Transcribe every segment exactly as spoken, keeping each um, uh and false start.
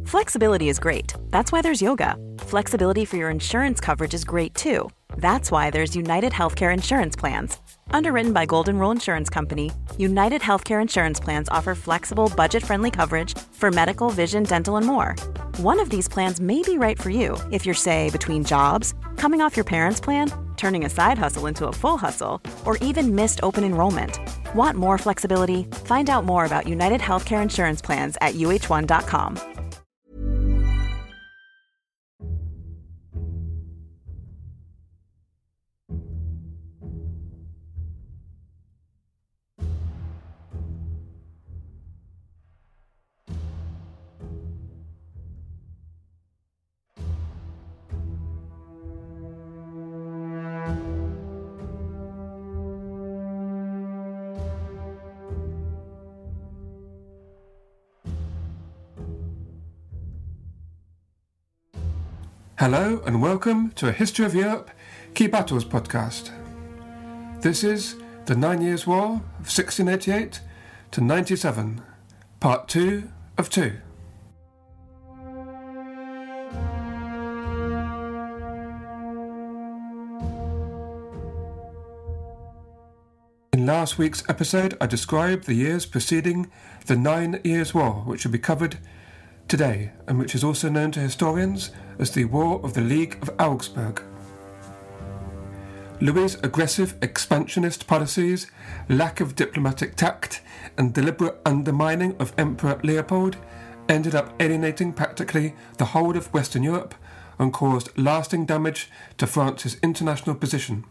Flexibility is great. That's why there's yoga. Flexibility for your insurance coverage is great too. That's why there's United Healthcare Insurance Plans. Underwritten by Golden Rule Insurance Company, United Healthcare Insurance Plans offer flexible, budget-friendly coverage for medical, vision, dental, and more. One of these plans may be right for you if you're, say, between jobs, coming off your parents' plan, turning a side hustle into a full hustle, or even missed open enrollment. Want more flexibility? Find out more about United Healthcare Insurance Plans at U H one dot com. Hello and welcome to a History of Europe Key Battles podcast. This is the Nine Years' War of sixteen eighty-eight to ninety-seven, part two of two. In last week's episode, I described the years preceding the Nine Years' War, which will be covered today, and which is also known to historians as the War of the League of Augsburg. Louis's aggressive expansionist policies, lack of diplomatic tact, and deliberate undermining of Emperor Leopold ended up alienating practically the whole of Western Europe and caused lasting damage to France's international position.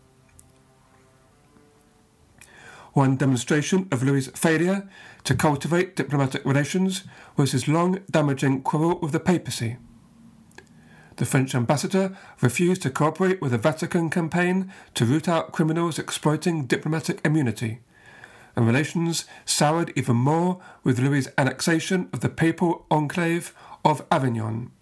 One demonstration of Louis's failure to cultivate diplomatic relations was his long damaging quarrel with the papacy. The French ambassador refused to cooperate with the Vatican campaign to root out criminals exploiting diplomatic immunity, and relations soured even more with Louis's annexation of the papal enclave of Avignon.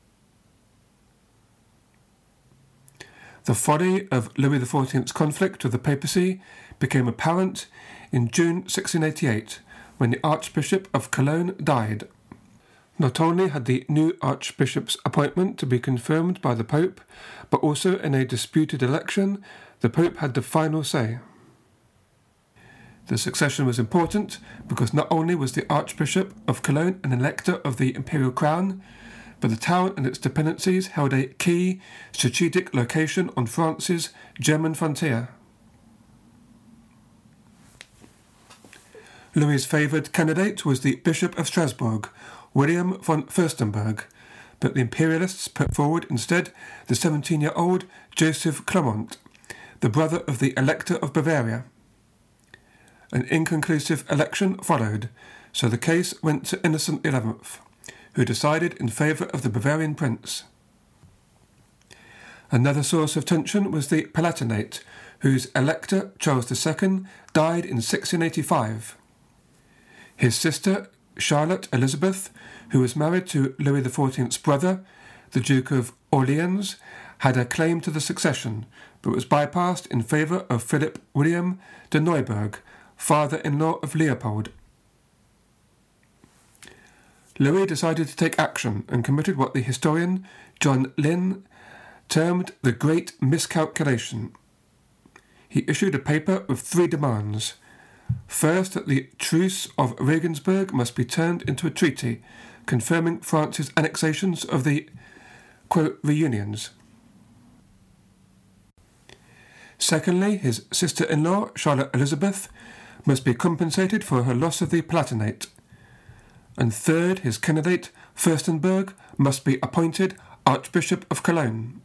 The folly of Louis the fourteenth's conflict with the papacy became apparent in June sixteen eighty-eight, when the Archbishop of Cologne died. Not only had the new Archbishop's appointment to be confirmed by the Pope, but also in a disputed election, the Pope had the final say. The succession was important because not only was the Archbishop of Cologne an elector of the imperial crown, but the town and its dependencies held a key strategic location on France's German frontier. Louis's favoured candidate was the Bishop of Strasbourg, William von Fürstenberg, but the Imperialists put forward instead the seventeen-year-old Joseph Clement, the brother of the Elector of Bavaria. An inconclusive election followed, so the case went to Innocent the eleventh, who decided in favour of the Bavarian prince. Another source of tension was the Palatinate, whose elector, Charles the Second, died in sixteen eighty-five. His sister, Charlotte Elizabeth, who was married to Louis the fourteenth's brother, the Duke of Orleans, had a claim to the succession, but was bypassed in favour of Philip William de Neuburg, father-in-law of Leopold. Louis decided to take action and committed what the historian John Lynn termed the Great Miscalculation. He issued a paper with three demands. First, that the Truce of Regensburg must be turned into a treaty, confirming France's annexations of the, quote, reunions. Secondly, his sister-in-law, Charlotte Elizabeth, must be compensated for her loss of the Palatinate. And third, his candidate, Fürstenberg, must be appointed Archbishop of Cologne.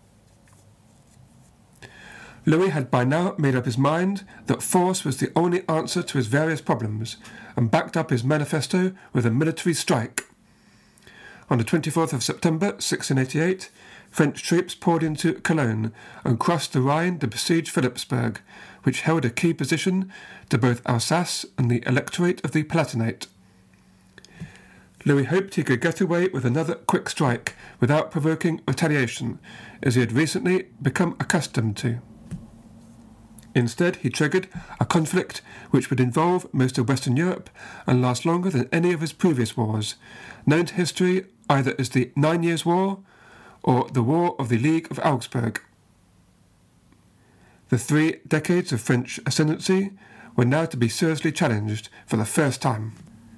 Louis had by now made up his mind that force was the only answer to his various problems, and backed up his manifesto with a military strike. On the twenty-fourth of September sixteen eighty-eight, French troops poured into Cologne and crossed the Rhine to besiege Philipsburg, which held a key position to both Alsace and the electorate of the Palatinate. Louis hoped he could get away with another quick strike without provoking retaliation, as he had recently become accustomed to. Instead, he triggered a conflict which would involve most of Western Europe and last longer than any of his previous wars, known to history either as the Nine Years' War or the War of the League of Augsburg. The three decades of French ascendancy were now to be seriously challenged for the first time.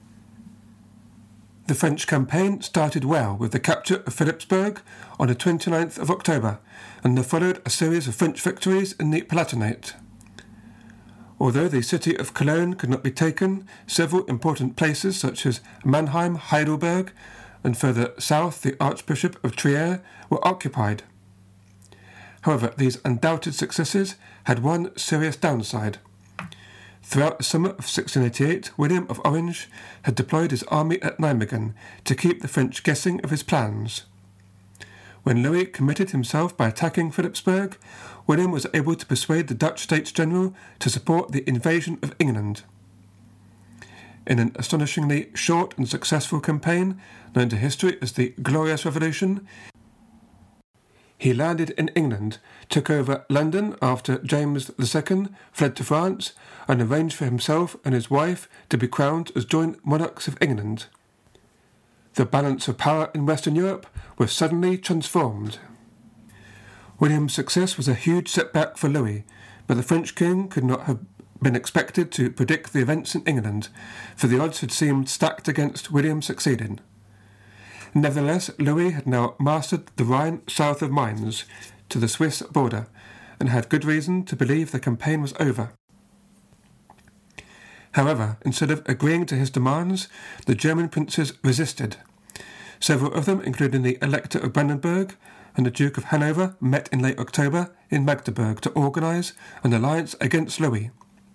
The French campaign started well with the capture of Philipsburg on the twenty-ninth of October, and there followed a series of French victories in the Palatinate. Although the city of Cologne could not be taken, several important places such as Mannheim, Heidelberg, and further south the Archbishop of Trier were occupied. However, these undoubted successes had one serious downside. Throughout the summer of sixteen eighty-eight, William of Orange had deployed his army at Nijmegen to keep the French guessing of his plans. When Louis committed himself by attacking Philipsburg, William was able to persuade the Dutch States General to support the invasion of England. In an astonishingly short and successful campaign, known to history as the Glorious Revolution, he landed in England, took over London after James the Second fled to France, and arranged for himself and his wife to be crowned as joint monarchs of England. The balance of power in Western Europe was suddenly transformed. William's success was a huge setback for Louis, but the French king could not have been expected to predict the events in England, for the odds had seemed stacked against William succeeding. Nevertheless, Louis had now mastered the Rhine south of Mainz to the Swiss border, and had good reason to believe the campaign was over. However, instead of agreeing to his demands, the German princes resisted. Several of them, including the Elector of Brandenburg and the Duke of Hanover, met in late October in Magdeburg to organise an alliance against Louis.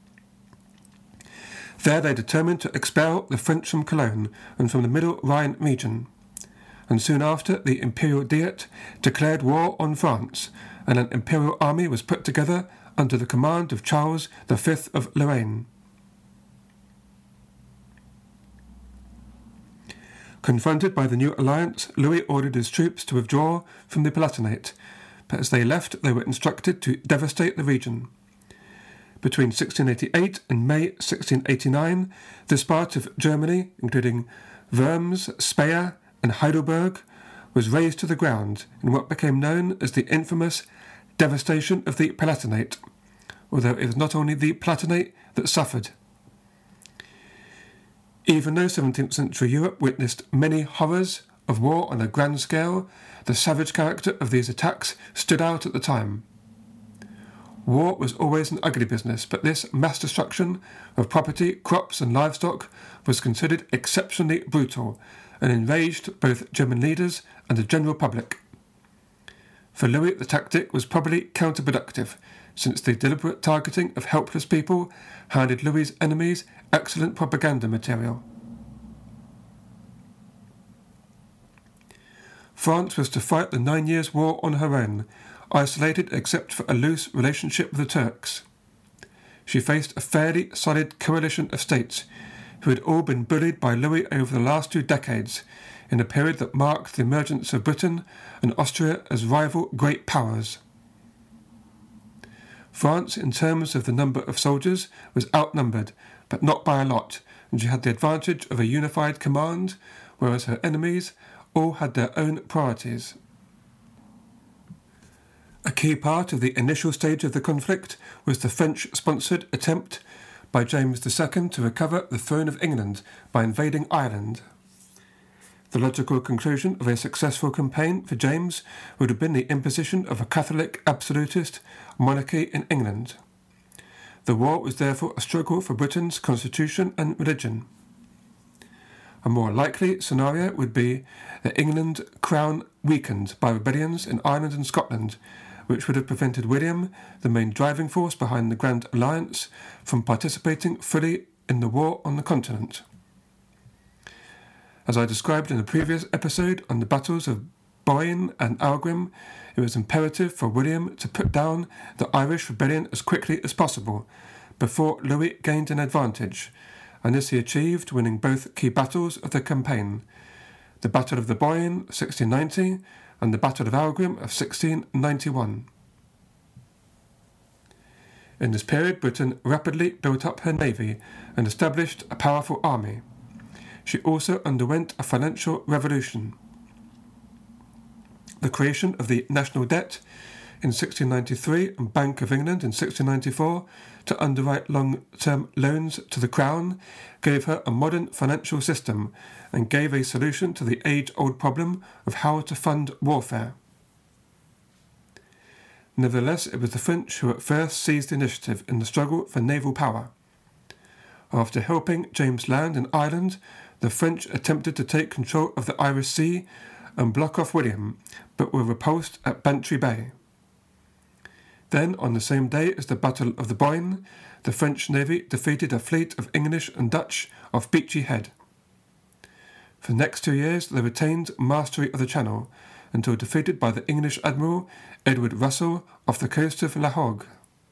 There they determined to expel the French from Cologne and from the Middle Rhine region, and soon after the Imperial Diet declared war on France, and an imperial army was put together under the command of Charles the Fifth of Lorraine. Confronted by the new alliance, Louis ordered his troops to withdraw from the Palatinate, but as they left they were instructed to devastate the region. Between sixteen eighty-eight and May sixteen eighty-nine, this part of Germany, including Worms, Speyer, and Heidelberg, was razed to the ground in what became known as the infamous devastation of the Palatinate, although it was not only the Palatinate that suffered. Even though seventeenth century Europe witnessed many horrors of war on a grand scale, the savage character of these attacks stood out at the time. War was always an ugly business, but this mass destruction of property, crops and livestock was considered exceptionally brutal and enraged both German leaders and the general public. For Louis, the tactic was probably counterproductive, since the deliberate targeting of helpless people handed Louis's enemies excellent propaganda material. France was to fight the Nine Years' War on her own, isolated except for a loose relationship with the Turks. She faced a fairly solid coalition of states who had all been bullied by Louis over the last two decades, in a period that marked the emergence of Britain and Austria as rival great powers. France, in terms of the number of soldiers, was outnumbered, but not by a lot, and she had the advantage of a unified command, whereas her enemies all had their own priorities. A key part of the initial stage of the conflict was the French-sponsored attempt by James the Second to recover the throne of England by invading Ireland. The logical conclusion of a successful campaign for James would have been the imposition of a Catholic absolutist monarchy in England. The war was therefore a struggle for Britain's constitution and religion. A more likely scenario would be the England crown weakened by rebellions in Ireland and Scotland, which would have prevented William, the main driving force behind the Grand Alliance, from participating fully in the war on the continent. As I described in a previous episode on the battles of Boyne and Aughrim, it was imperative for William to put down the Irish rebellion as quickly as possible, before Louis gained an advantage, and this he achieved, winning both key battles of the campaign, the Battle of the Boyne, sixteen ninety, and the Battle of Aughrim of sixteen ninety-one. In this period, Britain rapidly built up her navy and established a powerful army. She also underwent a financial revolution. the creation of the National Debt in sixteen ninety-three and Bank of England in sixteen ninety-four to underwrite long-term loans to the Crown gave her a modern financial system and gave a solution to the age-old problem of how to fund warfare. Nevertheless, it was the French who at first seized the initiative in the struggle for naval power. After helping James land in Ireland, the French attempted to take control of the Irish Sea and block off William, but were repulsed at Bantry Bay. Then, on the same day as the Battle of the Boyne, the French Navy defeated a fleet of English and Dutch off Beachy Head. For the next two years, they retained mastery of the Channel, until defeated by the English Admiral Edward Russell off the coast of La Hogue.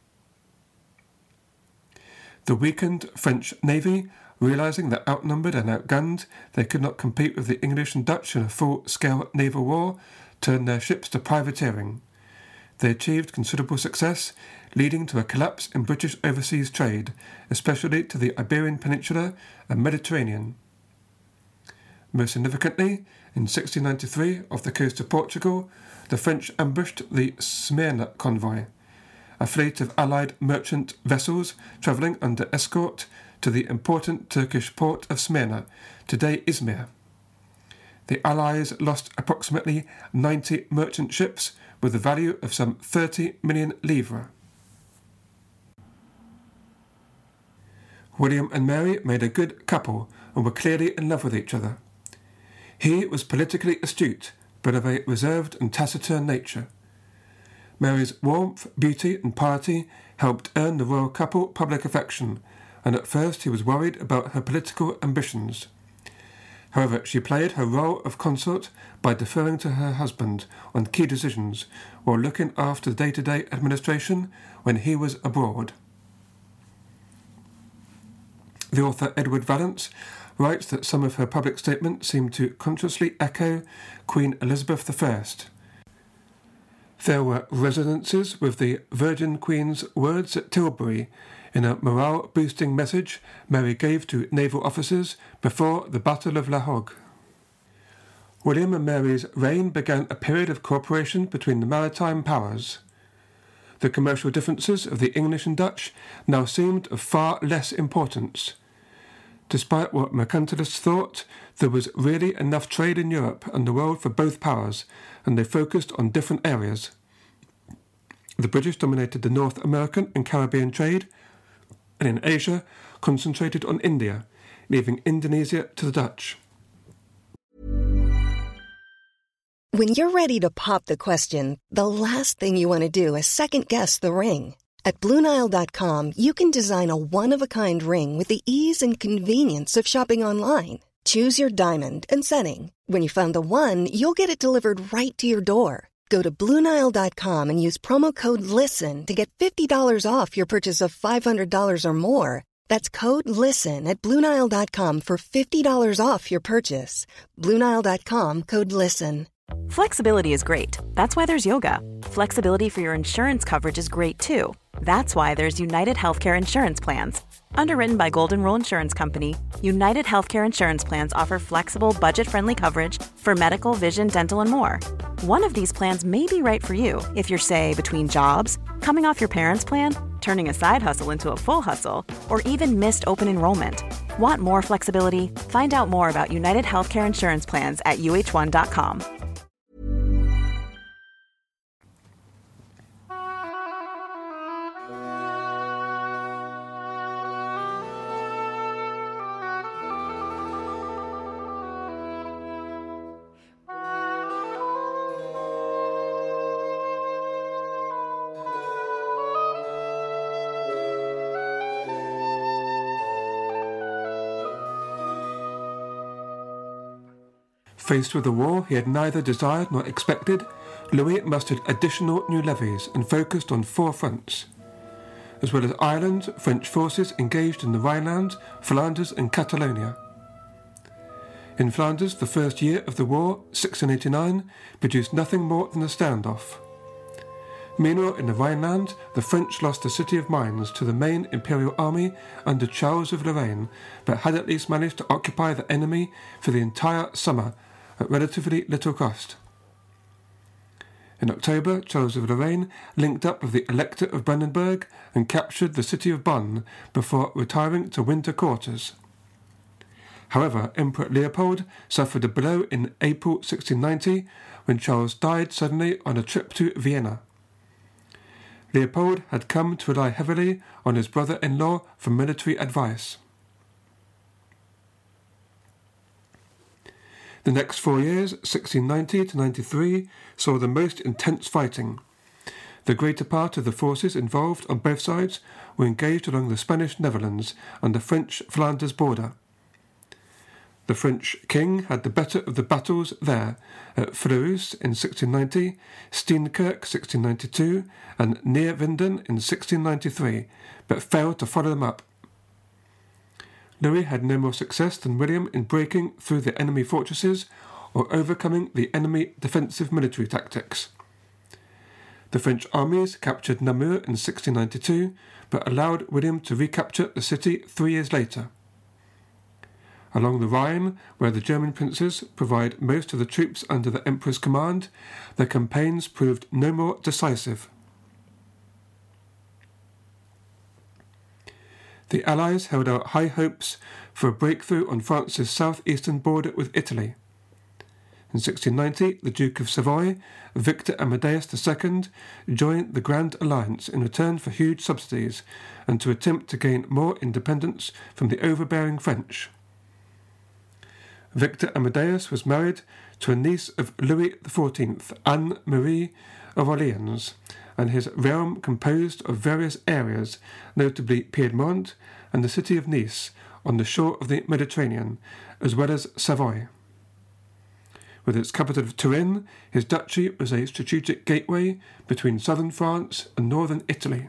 The weakened French Navy, realising that outnumbered and outgunned, they could not compete with the English and Dutch in a full-scale naval war, turned their ships to privateering. They achieved considerable success, leading to a collapse in British overseas trade, especially to the Iberian Peninsula and Mediterranean. Most significantly, in sixteen ninety-three, off the coast of Portugal, the French ambushed the Smyrna convoy, a fleet of Allied merchant vessels travelling under escort to the important Turkish port of Smyrna, today Izmir. The Allies lost approximately ninety merchant ships with a value of some thirty million livres. William and Mary made a good couple and were clearly in love with each other. He was politically astute, but of a reserved and taciturn nature. Mary's warmth, beauty and piety helped earn the royal couple public affection, and at first he was worried about her political ambitions. However, she played her role of consort by deferring to her husband on key decisions while looking after the day-to-day administration when he was abroad. The author Edward Vallance writes that some of her public statements seem to consciously echo Queen Elizabeth the First. There were resonances with the Virgin Queen's words at Tilbury in a morale-boosting message Mary gave to naval officers before the Battle of La Hogue. William and Mary's reign began a period of cooperation between the maritime powers. The commercial differences of the English and Dutch now seemed of far less importance. Despite what mercantilists thought, there was really enough trade in Europe and the world for both powers, and they focused on different areas. The British dominated the North American and Caribbean trade, and in Asia concentrated on India, leaving Indonesia to the Dutch. When you're ready to pop the question, the last thing you want to do is second-guess the ring. At Blue Nile dot com, you can design a one-of-a-kind ring with the ease and convenience of shopping online. Choose your diamond and setting. When you find the one, you'll get it delivered right to your door. Go to Blue Nile dot com and use promo code LISTEN to get fifty dollars off your purchase of five hundred dollars or more. That's code LISTEN at Blue Nile dot com for fifty dollars off your purchase. Blue Nile dot com, code LISTEN. Flexibility is great. That's why there's yoga. Flexibility for your insurance coverage is great too. That's why there's United Healthcare Insurance Plans. Underwritten by Golden Rule Insurance Company, United Healthcare Insurance Plans offer flexible, budget-friendly coverage for medical, vision, dental, and more. One of these plans may be right for you if you're, say, between jobs, coming off your parents' plan, turning a side hustle into a full hustle, or even missed open enrollment. Want more flexibility? Find out more about United Healthcare Insurance Plans at U H one dot com. Faced with a war he had neither desired nor expected, Louis mustered additional new levies and focused on four fronts. As well as Ireland, French forces engaged in the Rhineland, Flanders and Catalonia. In Flanders, the first year of the war, sixteen eighty-nine, produced nothing more than a standoff. Meanwhile, in the Rhineland, the French lost the city of Mainz to the main imperial army under Charles of Lorraine, but had at least managed to occupy the enemy for the entire summer at relatively little cost. In October, Charles of Lorraine linked up with the Elector of Brandenburg and captured the city of Bonn before retiring to winter quarters. However, Emperor Leopold suffered a blow in April sixteen ninety when Charles died suddenly on a trip to Vienna. Leopold had come to rely heavily on his brother-in-law for military advice. The next four years, sixteen ninety to ninety-three, saw the most intense fighting. The greater part of the forces involved on both sides were engaged along the Spanish Netherlands and the French Flanders border. The French king had the better of the battles there at Fleurus in sixteen ninety, Steenkerk sixteen ninety-two, and Neerwinden in sixteen ninety-three, but failed to follow them up. Louis had no more success than William in breaking through the enemy fortresses or overcoming the enemy defensive military tactics. The French armies captured Namur in sixteen ninety-two, but allowed William to recapture the city three years later. Along the Rhine, where the German princes provide most of the troops under the Emperor's command, their campaigns proved no more decisive. The Allies held out high hopes for a breakthrough on France's southeastern border with Italy. In sixteen ninety, the Duke of Savoy, Victor Amadeus the Second, joined the Grand Alliance in return for huge subsidies and to attempt to gain more independence from the overbearing French. Victor Amadeus was married to a niece of Louis the Fourteenth, Anne-Marie of Orleans, and his realm composed of various areas, notably Piedmont and the city of Nice on the shore of the Mediterranean, as well as Savoy. With its capital of Turin, his duchy was a strategic gateway between southern France and northern Italy.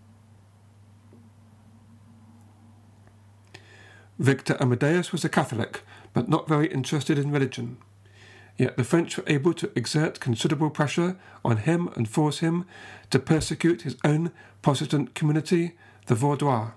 Victor Amadeus was a Catholic, but not very interested in religion. Yet the French were able to exert considerable pressure on him and force him to persecute his own Protestant community, the Vaudois.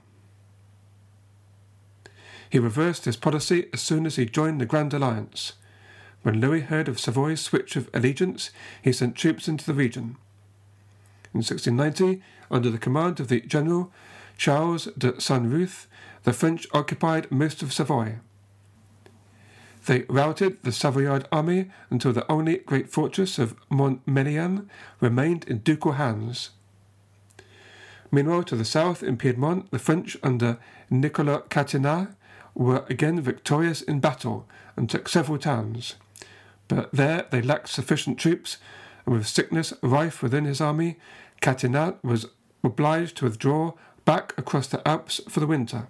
He reversed his policy as soon as he joined the Grand Alliance. When Louis heard of Savoy's switch of allegiance, he sent troops into the region. In sixteen ninety, under the command of the general Charles de Saint-Ruth, the French occupied most of Savoy. They routed the Savoyard army until the only great fortress of Montmélian remained in ducal hands. Meanwhile, to the south in Piedmont, the French under Nicolas Catinat were again victorious in battle and took several towns. But there they lacked sufficient troops, and with sickness rife within his army, Catinat was obliged to withdraw back across the Alps for the winter.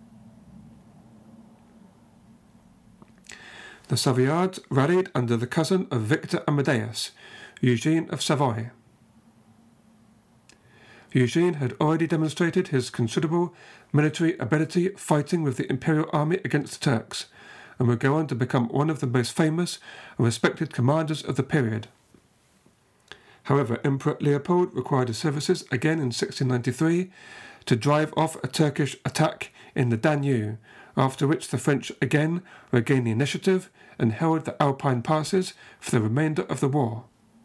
The Savoyards rallied under the cousin of Victor Amadeus, Eugene of Savoy. Eugene had already demonstrated his considerable military ability fighting with the imperial army against the Turks, and would go on to become one of the most famous and respected commanders of the period. However, Emperor Leopold required his services again in sixteen ninety-three to drive off a Turkish attack in the Danube, after which the French again regained the initiative and held the Alpine passes for the remainder of the war.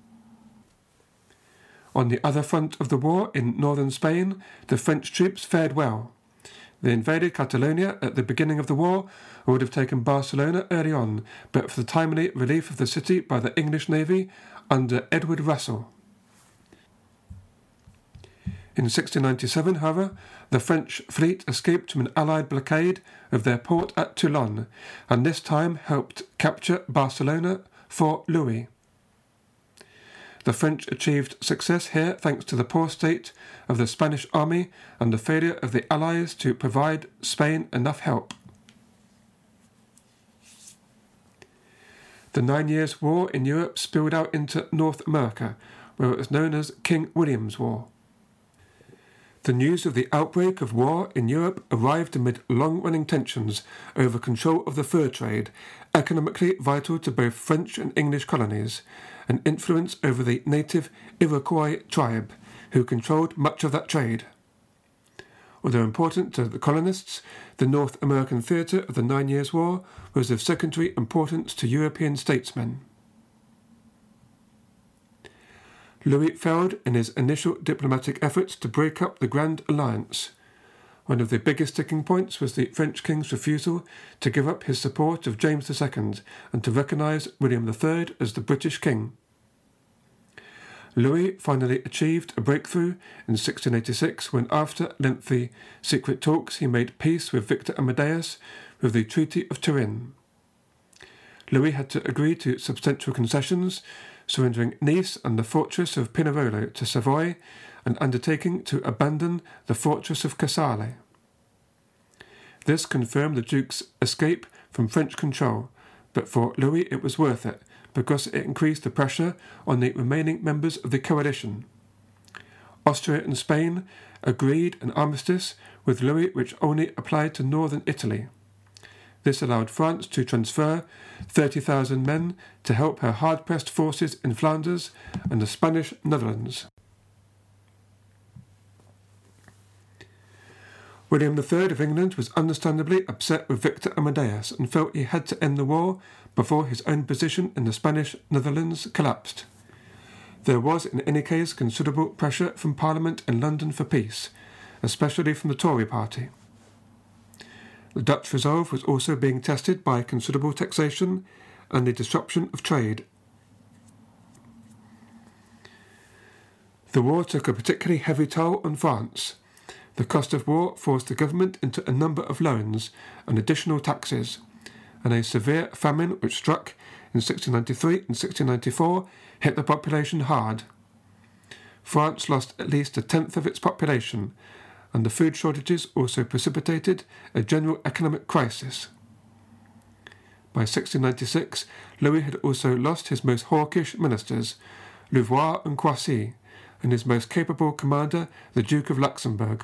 On the other front of the war in northern Spain, the French troops fared well. They invaded Catalonia at the beginning of the war and would have taken Barcelona early on, but for the timely relief of the city by the English navy under Edward Russell. In sixteen ninety-seven, however, the French fleet escaped from an Allied blockade of their port at Toulon, and this time helped capture Barcelona for Louis. The French achieved success here thanks to the poor state of the Spanish army and the failure of the Allies to provide Spain enough help. The Nine Years' War in Europe spilled out into North America, where it was known as King William's War. The news of the outbreak of war in Europe arrived amid long-running tensions over control of the fur trade, economically vital to both French and English colonies, and influence over the native Iroquois tribe, who controlled much of that trade. Although important to the colonists, the North American theatre of the Nine Years' War was of secondary importance to European statesmen. Louis failed in his initial diplomatic efforts to break up the Grand Alliance. One of the biggest sticking points was the French king's refusal to give up his support of James the Second and to recognise William the Third as the British king. Louis finally achieved a breakthrough in sixteen eighty-six when, after lengthy secret talks, he made peace with Victor Amadeus with the Treaty of Turin. Louis had to agree to substantial concessions, surrendering Nice and the fortress of Pinerolo to Savoy and undertaking to abandon the fortress of Casale. This confirmed the Duke's escape from French control, but for Louis it was worth it, because it increased the pressure on the remaining members of the coalition. Austria and Spain agreed an armistice with Louis which only applied to northern Italy. This allowed France to transfer thirty thousand men to help her hard-pressed forces in Flanders and the Spanish Netherlands. William the Third of England was understandably upset with Victor Amadeus and felt he had to end the war before his own position in the Spanish Netherlands collapsed. There was in any case considerable pressure from Parliament in London for peace, especially from the Tory party. The Dutch resolve was also being tested by considerable taxation and the disruption of trade. The war took a particularly heavy toll on France. The cost of war forced the government into a number of loans and additional taxes, and a severe famine which struck in sixteen ninety-three and sixteen ninety-four hit the population hard. France lost at least a tenth of its population, and the food shortages also precipitated a general economic crisis. By sixteen ninety-six, Louis had also lost his most hawkish ministers, Louvois and Croissy, and his most capable commander, the Duke of Luxembourg.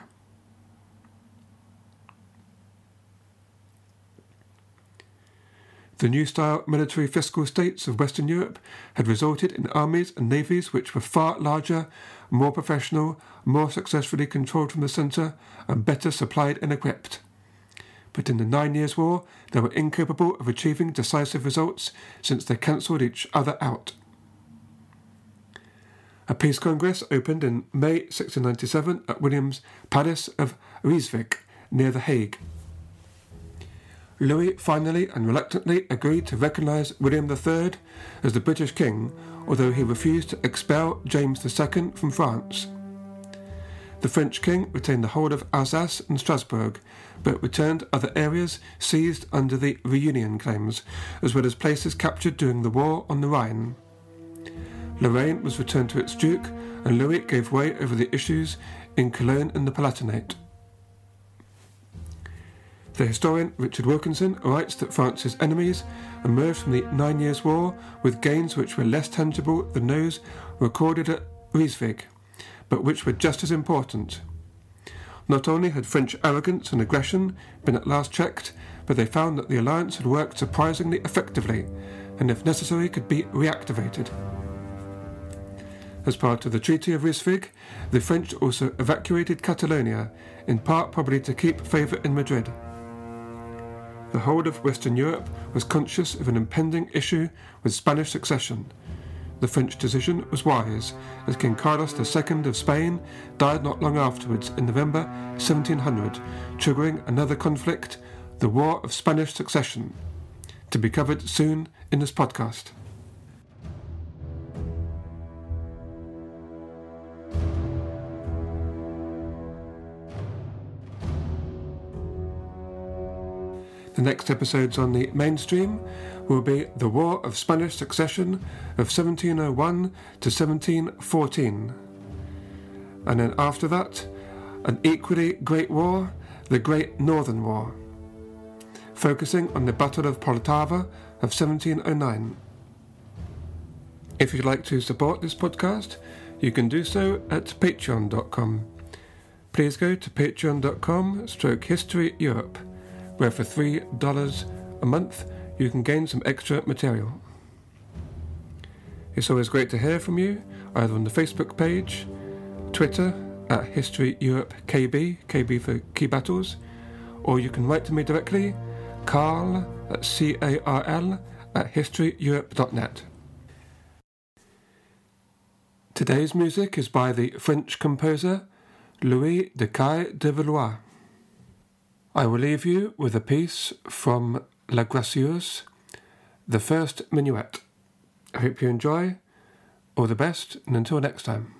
The new-style military fiscal states of Western Europe had resulted in armies and navies which were far larger, more professional, more successfully controlled from the centre, and better supplied and equipped. But in the Nine Years' War, they were incapable of achieving decisive results since they cancelled each other out. A peace congress opened in May sixteen ninety-seven at William's Palace of Rijswijk, near The Hague. Louis finally and reluctantly agreed to recognise William the Third as the British king, although he refused to expel James the Second from France. The French king retained the whole of Alsace and Strasbourg, but returned other areas seized under the reunion claims, as well as places captured during the war on the Rhine. Lorraine was returned to its duke, and Louis gave way over the issues in Cologne and the Palatinate. The historian Richard Wilkinson writes that France's enemies emerged from the Nine Years' War with gains which were less tangible than those recorded at Rijswijk, but which were just as important. Not only had French arrogance and aggression been at last checked, but they found that the alliance had worked surprisingly effectively, and if necessary could be reactivated. As part of the Treaty of Rijswijk, the French also evacuated Catalonia, in part probably to keep favour in Madrid. The whole of Western Europe was conscious of an impending issue with Spanish succession. The French decision was wise, as King Carlos the Second of Spain died not long afterwards in November seventeen hundred, triggering another conflict, the War of Spanish Succession, to be covered soon in this podcast. The next episodes on the mainstream will be the War of Spanish Succession of seventeen oh one to seventeen fourteen. And then after that, an equally great war, the Great Northern War, focusing on the Battle of Poltava of seventeen oh nine. If you'd like to support this podcast, you can do so at patreon dot com. Please go to patreon dot com stroke history europe, where for three dollars a month you can gain some extra material. It's always great to hear from you, either on the Facebook page, Twitter at History Europe K B, K B for Key Battles, or you can write to me directly, Carl, at C A R L, at history europe dot net. Today's music is by the French composer Louis Descailles de Valois. I will leave you with a piece from La Gracieuse, the first minuet. I hope you enjoy. All the best, and until next time.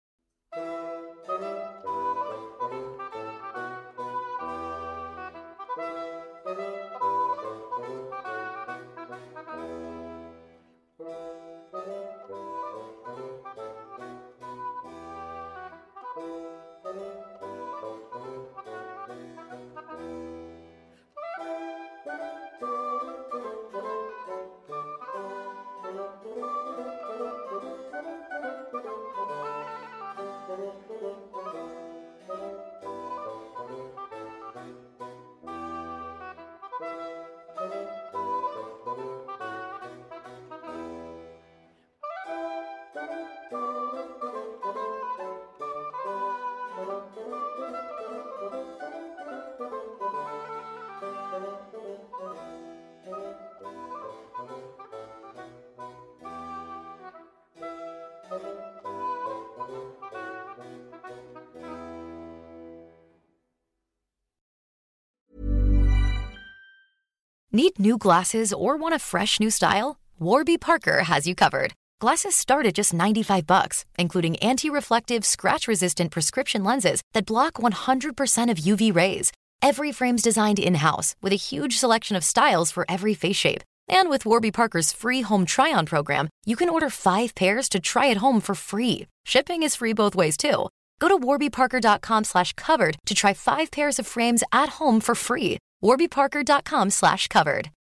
Need new glasses or want a fresh new style? Warby Parker has you covered. Glasses start at just ninety-five bucks, including anti-reflective, scratch-resistant prescription lenses that block one hundred percent of U V rays. Every frame's designed in-house with a huge selection of styles for every face shape. And with Warby Parker's free home try-on program, you can order five pairs to try at home for free. Shipping is free both ways, too. Go to warbyparker.com slash covered to try five pairs of frames at home for free. warbyparker.com slash covered.